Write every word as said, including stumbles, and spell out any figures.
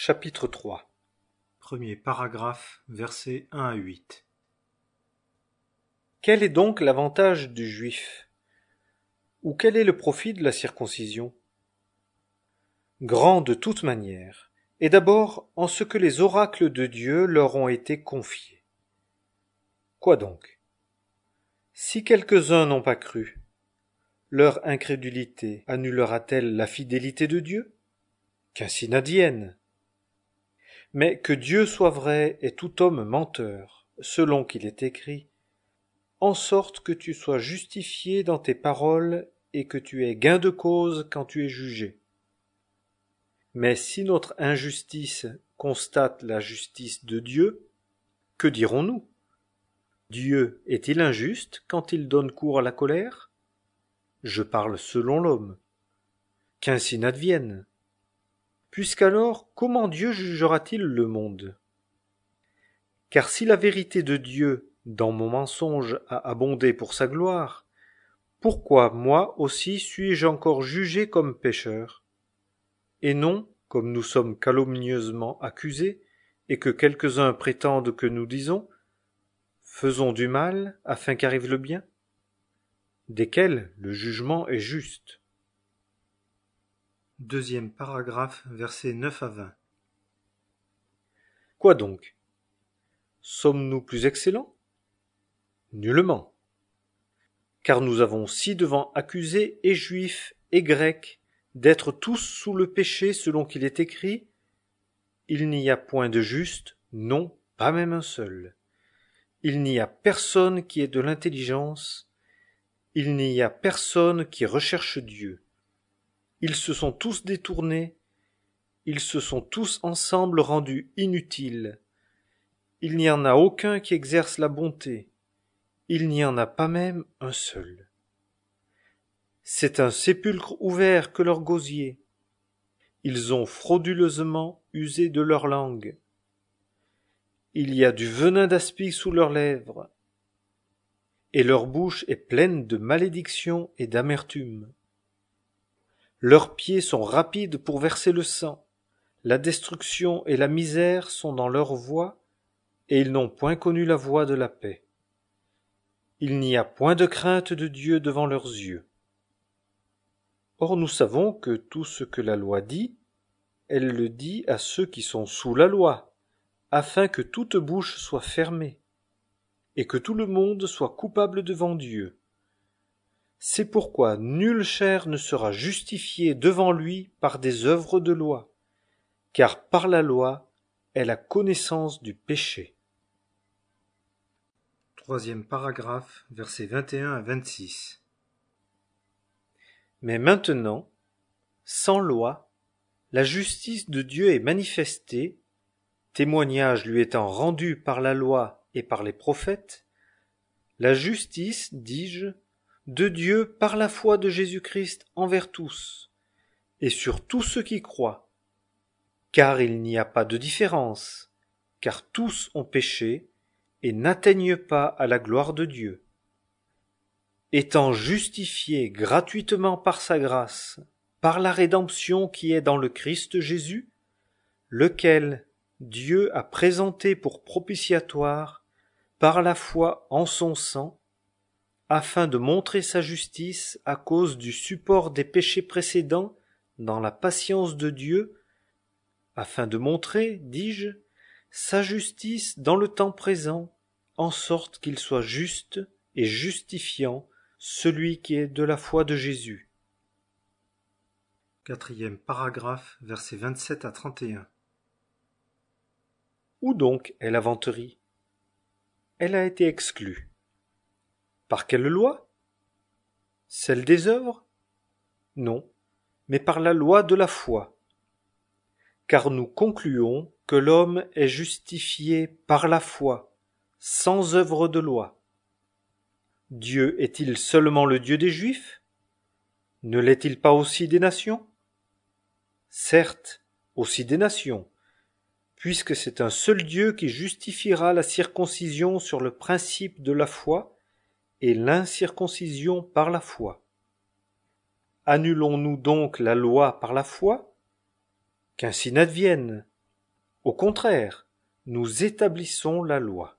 Chapitre trois. Premier paragraphe, versets un à huit. Quel est donc l'avantage du juif? Ou quel est le profit de la circoncision? Grand de toute manière, et d'abord en ce que les oracles de Dieu leur ont été confiés. Quoi donc? Si quelques-uns n'ont pas cru, leur incrédulité annulera-t-elle la fidélité de Dieu? Qu'ainsi n'advienne. Mais que Dieu soit vrai et tout homme menteur, selon qu'il est écrit, en sorte que tu sois justifié dans tes paroles et que tu aies gain de cause quand tu es jugé. Mais si notre injustice constate la justice de Dieu, que dirons-nous? Dieu est-il injuste quand il donne cours à la colère? Je parle selon l'homme. Qu'ainsi n'advienne. Puisqu'alors, comment Dieu jugera-t-il le monde? Car si la vérité de Dieu, dans mon mensonge, a abondé pour sa gloire, pourquoi moi aussi suis-je encore jugé comme pécheur? Et non, comme nous sommes calomnieusement accusés, et que quelques-uns prétendent que nous disons, faisons du mal afin qu'arrive le bien, desquels le jugement est juste. Deuxième paragraphe, versets neuf à vingt. Quoi donc? Sommes-nous plus excellents? Nullement. Car nous avons ci-devant accusé et juifs et grecs d'être tous sous le péché selon qu'il est écrit, il n'y a point de juste, non, pas même un seul. Il n'y a personne qui ait de l'intelligence, il n'y a personne qui recherche Dieu. Ils se sont tous détournés, ils se sont tous ensemble rendus inutiles. Il n'y en a aucun qui exerce la bonté, il n'y en a pas même un seul. C'est un sépulcre ouvert que leur gosier. Ils ont frauduleusement usé de leur langue. Il y a du venin d'aspic sous leurs lèvres, et leur bouche est pleine de malédiction et d'amertume. Leurs pieds sont rapides pour verser le sang, la destruction et la misère sont dans leur voie, et ils n'ont point connu la voie de la paix. Il n'y a point de crainte de Dieu devant leurs yeux. Or nous savons que tout ce que la loi dit, elle le dit à ceux qui sont sous la loi, afin que toute bouche soit fermée, et que tout le monde soit coupable devant Dieu. C'est pourquoi nulle chair ne sera justifiée devant lui par des œuvres de loi, car par la loi est la connaissance du péché. Troisième paragraphe, versets vingt et un à vingt-six. Mais maintenant, sans loi, la justice de Dieu est manifestée, témoignage lui étant rendu par la loi et par les prophètes, la justice, dis-je, de Dieu par la foi de Jésus-Christ envers tous, et sur tous ceux qui croient, car il n'y a pas de différence, car tous ont péché et n'atteignent pas à la gloire de Dieu. Étant justifiés gratuitement par sa grâce, par la rédemption qui est dans le Christ Jésus, lequel Dieu a présenté pour propitiatoire par la foi en son sang, afin de montrer sa justice à cause du support des péchés précédents dans la patience de Dieu, afin de montrer, dis-je, sa justice dans le temps présent, en sorte qu'il soit juste et justifiant celui qui est de la foi de Jésus. Quatrième paragraphe, versets vingt-sept à trente et un. Où donc est la vanterie? Elle a été exclue. Par quelle loi? Celle des œuvres? Non, mais par la loi de la foi. Car nous concluons que l'homme est justifié par la foi, sans œuvre de loi. Dieu est-il seulement le Dieu des Juifs? Ne l'est-il pas aussi des nations? Certes, aussi des nations, puisque c'est un seul Dieu qui justifiera la circoncision sur le principe de la foi et l'incirconcision par la foi. Annulons-nous donc la loi par la foi? Qu'ainsi n'advienne. Au contraire, nous établissons la loi.